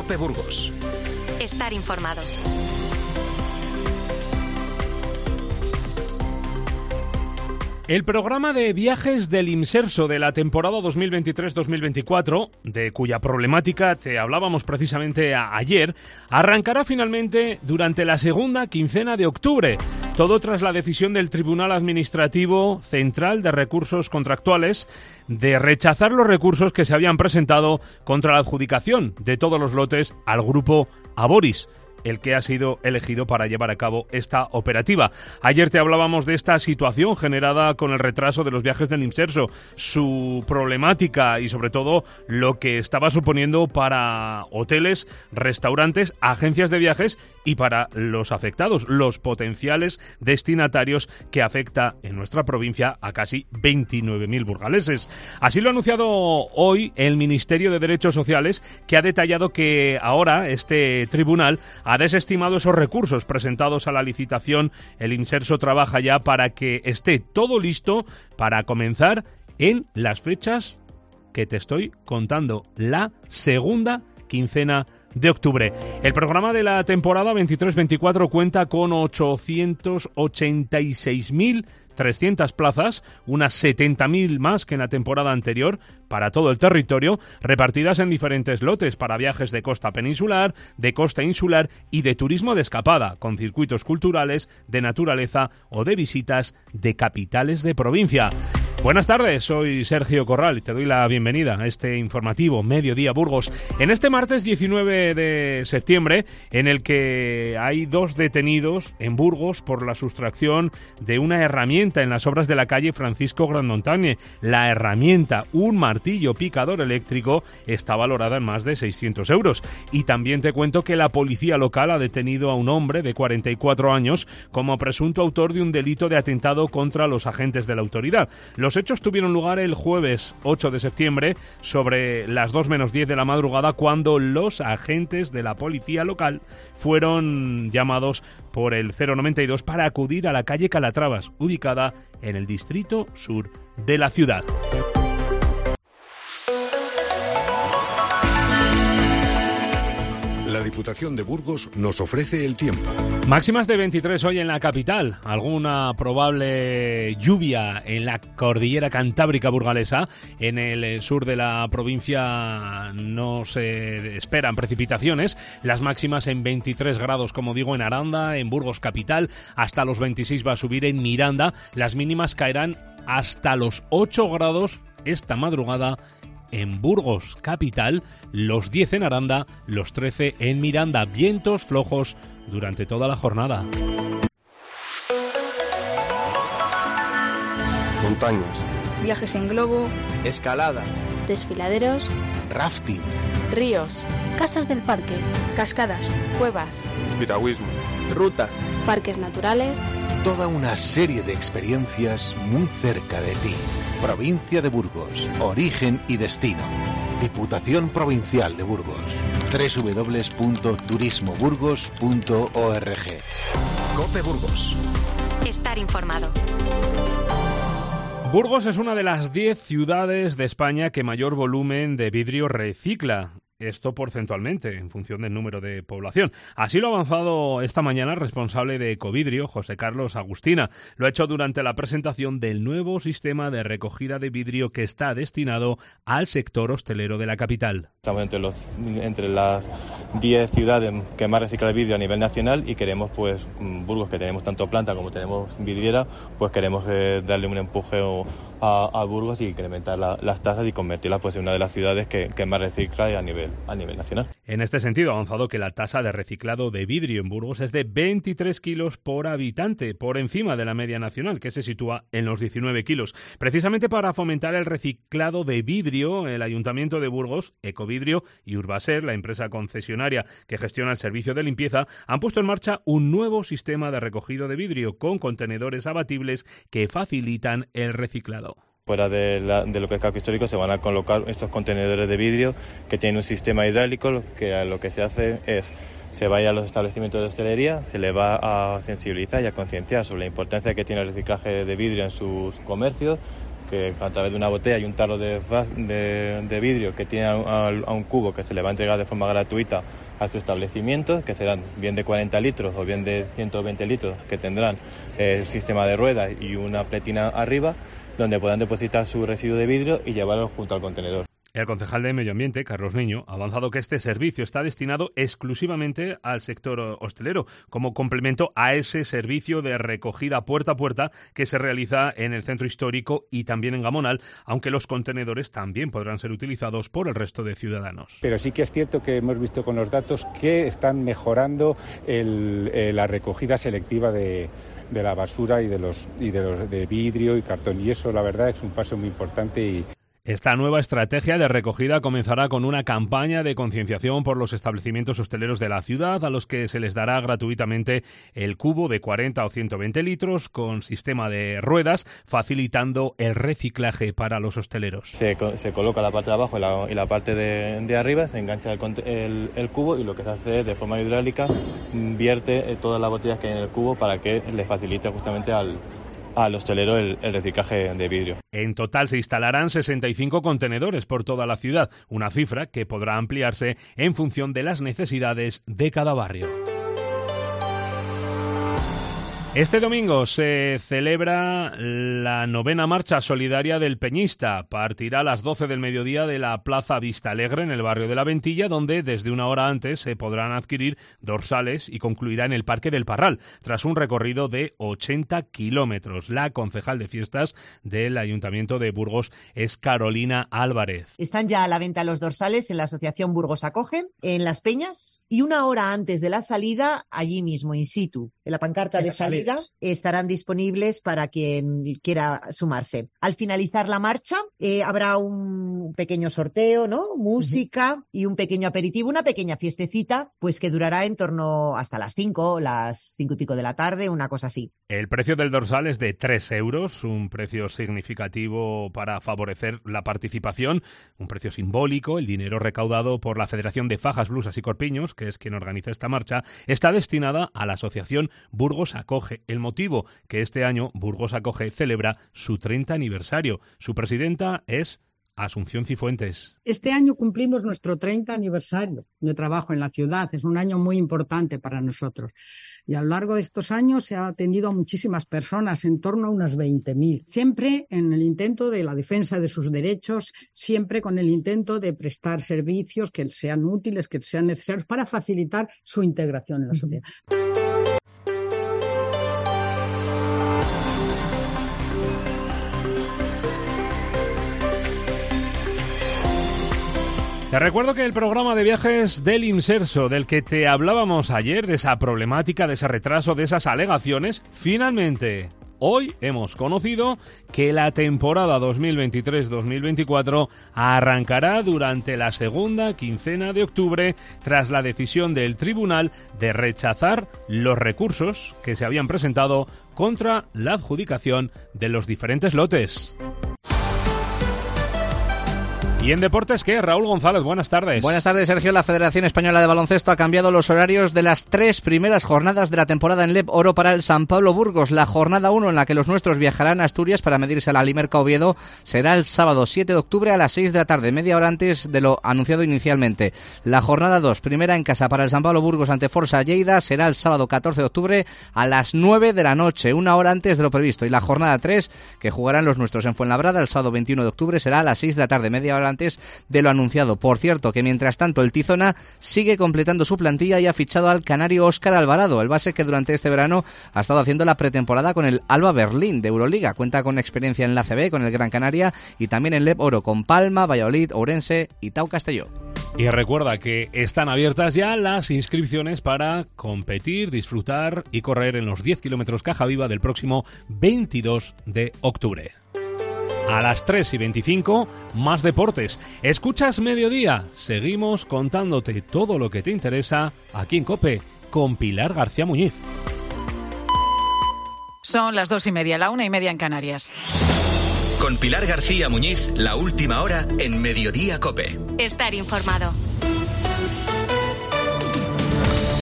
COPE Burgos. Estar informado. El programa de viajes del Imserso de la temporada 2023-2024, de cuya problemática te hablábamos precisamente ayer, arrancará finalmente durante la segunda quincena de octubre. Todo tras la decisión del Tribunal Administrativo Central de Recursos Contractuales de rechazar los recursos que se habían presentado contra la adjudicación de todos los lotes al grupo Aboris, el que ha sido elegido para llevar a cabo esta operativa. Ayer te hablábamos de esta situación generada con el retraso de los viajes del Imserso, su problemática y sobre todo lo que estaba suponiendo para hoteles, restaurantes, agencias de viajes y para los afectados, los potenciales destinatarios que afecta en nuestra provincia a casi 29.000 burgaleses. Así lo ha anunciado hoy el Ministerio de Derechos Sociales, que ha detallado que ahora este tribunal ha desestimado esos recursos presentados a la licitación. El Imserso trabaja ya para que esté todo listo para comenzar en las fechas que te estoy contando, la segunda quincena de octubre. El programa de la temporada 23-24 cuenta con 886.300 plazas, unas 70.000 más que en la temporada anterior, para todo el territorio, repartidas en diferentes lotes para viajes de costa peninsular, de costa insular y de turismo de escapada, con circuitos culturales, de naturaleza o de visitas de capitales de provincia. Buenas tardes, soy Sergio Corral y te doy la bienvenida a este informativo Mediodía Burgos. En este martes 19 de septiembre, en el que hay 2 detenidos en Burgos por la sustracción de una herramienta en las obras de la calle Francisco Grandmontagne. La herramienta, un martillo picador eléctrico, está valorada en más de 600 euros. Y también te cuento que la policía local ha detenido a un hombre de 44 años como presunto autor de un delito de atentado contra los agentes de la autoridad. Los hechos tuvieron lugar el jueves 8 de septiembre sobre las 2:10 de la madrugada, cuando los agentes de la policía local fueron llamados por el 092 para acudir a la calle Calatravas, ubicada en el distrito sur de la ciudad. La Diputación de Burgos nos ofrece el tiempo. Máximas de 23 hoy en la capital. Alguna probable lluvia en la cordillera cantábrica burgalesa. En el sur de la provincia no se esperan precipitaciones. Las máximas en 23 grados, como digo, en Aranda, en Burgos capital. Hasta los 26 va a subir en Miranda. Las mínimas caerán hasta los 8 grados esta madrugada en Burgos capital, los 10 en Aranda, los 13 en Miranda. Vientos flojos durante toda la jornada. Montañas, viajes en globo, escalada, desfiladeros, rafting, ríos, casas del parque, cascadas, cuevas, piragüismo, rutas, parques naturales. Toda una serie de experiencias muy cerca de ti. Provincia de Burgos, origen y destino. Diputación Provincial de Burgos. www.turismoburgos.org. COPE Burgos. Estar informado. Burgos es una de las 10 ciudades de España que mayor volumen de vidrio recicla. Esto porcentualmente, en función del número de población. Así lo ha avanzado esta mañana el responsable de Ecovidrio, José Carlos Agustina. Lo ha hecho durante la presentación del nuevo sistema de recogida de vidrio que está destinado al sector hostelero de la capital. Estamos entre las 10 ciudades que más reciclan el vidrio a nivel nacional y queremos, pues, Burgos, que tenemos tanto planta como tenemos vidriera, pues queremos darle un empuje a Burgos y incrementar las tasas y convertirla, pues, en una de las ciudades que más recicla a nivel nacional. En este sentido, ha avanzado que la tasa de reciclado de vidrio en Burgos es de 23 kilos por habitante, por encima de la media nacional, que se sitúa en los 19 kilos. Precisamente para fomentar el reciclado de vidrio, el Ayuntamiento de Burgos, Ecovidrio y Urbaser, la empresa concesionaria que gestiona el servicio de limpieza, han puesto en marcha un nuevo sistema de recogido de vidrio con contenedores abatibles que facilitan el reciclado. Fuera de lo que es casco histórico se van a colocar estos contenedores de vidrio que tienen un sistema hidráulico, que lo que se hace es, se va a ir a los establecimientos de hostelería, se le va a sensibilizar y a concienciar sobre la importancia que tiene el reciclaje de vidrio en sus comercios, que a través de una botella y un tarro de vidrio que tiene a un cubo que se le va a entregar de forma gratuita a su establecimiento, que serán bien de 40 litros o bien de 120 litros, que tendrán el sistema de ruedas y una pletina arriba, donde podrán depositar su residuo de vidrio y llevarlo junto al contenedor. El concejal de Medio Ambiente, Carlos Niño, ha avanzado que este servicio está destinado exclusivamente al sector hostelero, como complemento a ese servicio de recogida puerta a puerta que se realiza en el centro histórico y también en Gamonal, aunque los contenedores también podrán ser utilizados por el resto de ciudadanos. Pero sí que es cierto que hemos visto con los datos que están mejorando la recogida selectiva de la basura y de vidrio y cartón, y eso la verdad es un paso muy importante. Esta nueva estrategia de recogida comenzará con una campaña de concienciación por los establecimientos hosteleros de la ciudad, a los que se les dará gratuitamente el cubo de 40 o 120 litros con sistema de ruedas, facilitando el reciclaje para los hosteleros. Se coloca la parte de abajo y la parte de arriba, se engancha el cubo y lo que se hace es, de forma hidráulica, vierte todas las botellas que hay en el cubo para que le facilite justamente al hostelero el reciclaje de vidrio. En total se instalarán 65 contenedores por toda la ciudad, una cifra que podrá ampliarse en función de las necesidades de cada barrio. Este domingo se celebra la 9ª Marcha Solidaria del Peñista. Partirá a las 12 del mediodía de la Plaza Vista Alegre en el barrio de La Ventilla, donde desde una hora antes se podrán adquirir dorsales y concluirá en el Parque del Parral, tras un recorrido de 80 kilómetros. La concejal de fiestas del Ayuntamiento de Burgos es Carolina Álvarez. Están ya a la venta los dorsales en la Asociación Burgos Acoge, en Las Peñas, y una hora antes de la salida, allí mismo, in situ, en la pancarta de salida, estarán disponibles para quien quiera sumarse. Al finalizar la marcha habrá un pequeño sorteo, ¿no? Música y un pequeño aperitivo, una pequeña fiestecita, pues que durará en torno hasta las 5 y pico de la tarde, una cosa así. El precio del dorsal es de 3 euros, un precio significativo para favorecer la participación, un precio simbólico. El dinero recaudado por la Federación de Fajas, Blusas y Corpiños, que es quien organiza esta marcha, está destinada a la Asociación Burgos Acoge. El motivo, que este año Burgos Acoge celebra su 30 aniversario. Su presidenta es Asunción Cifuentes. Este año cumplimos nuestro 30 aniversario de trabajo en la ciudad. Es un año muy importante para nosotros. Y a lo largo de estos años se ha atendido a muchísimas personas, en torno a unas 20.000. Siempre en el intento de la defensa de sus derechos, siempre con el intento de prestar servicios que sean útiles, que sean necesarios para facilitar su integración en la sociedad. Te recuerdo que el programa de viajes del Imserso, del que te hablábamos ayer, de esa problemática, de ese retraso, de esas alegaciones, finalmente hoy hemos conocido que la temporada 2023-2024 arrancará durante la segunda quincena de octubre, tras la decisión del tribunal de rechazar los recursos que se habían presentado contra la adjudicación de los diferentes lotes. ¿Y en deportes qué? Raúl González, buenas tardes. Buenas tardes, Sergio. La Federación Española de Baloncesto ha cambiado los horarios de las 3 primeras jornadas de la temporada en LEP Oro para el San Pablo Burgos. La jornada 1, en la que los nuestros viajarán a Asturias para medirse a la Limerca Oviedo, será el sábado 7 de octubre a las 6 de la tarde, media hora antes de lo anunciado inicialmente. La jornada 2, primera en casa para el San Pablo Burgos ante Forza Lleida, será el sábado 14 de octubre a las 9 de la noche, una hora antes de lo previsto. Y la jornada 3, que jugarán los nuestros en Fuenlabrada, el sábado 21 de octubre, será a las 6 de la tarde, media hora antes de lo anunciado. Por cierto, que mientras tanto el Tizona sigue completando su plantilla y ha fichado al canario Óscar Alvarado, el base que durante este verano ha estado haciendo la pretemporada con el Alba Berlín de Euroliga. Cuenta con experiencia en la ACB, con el Gran Canaria, y también en LEP Oro con Palma, Valladolid, Ourense y Tau Castelló. Y recuerda que están abiertas ya las inscripciones para competir, disfrutar y correr en los 10 kilómetros Caja Viva del próximo 22 de octubre. A las 3:25, más deportes. Escuchas Mediodía. Seguimos contándote todo lo que te interesa aquí en COPE con Pilar García Muñiz. Son las 2:30, la 1:30 en Canarias. Con Pilar García Muñiz, la última hora en Mediodía COPE. Estar informado.